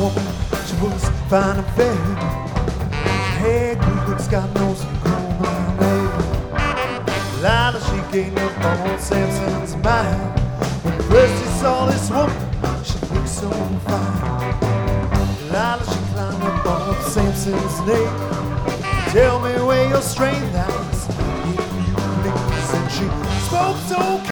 woman, she was fine and fair. Hey, good looks, God knows you call my name. Delilah, she gained up on Samson's mind. When first he saw this woman, she looked so fine. Delilah, she climbed up on Samson's neck. Tell me where your strength lies, if you please. And she spoke so